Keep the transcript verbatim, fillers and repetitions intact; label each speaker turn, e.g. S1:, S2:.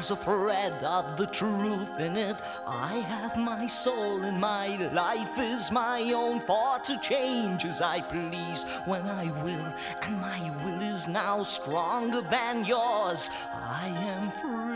S1: there's a thread of the truth in it. I have my soul and my life is my own, for to change as I please when I will, and my will is now stronger than yours. I am free.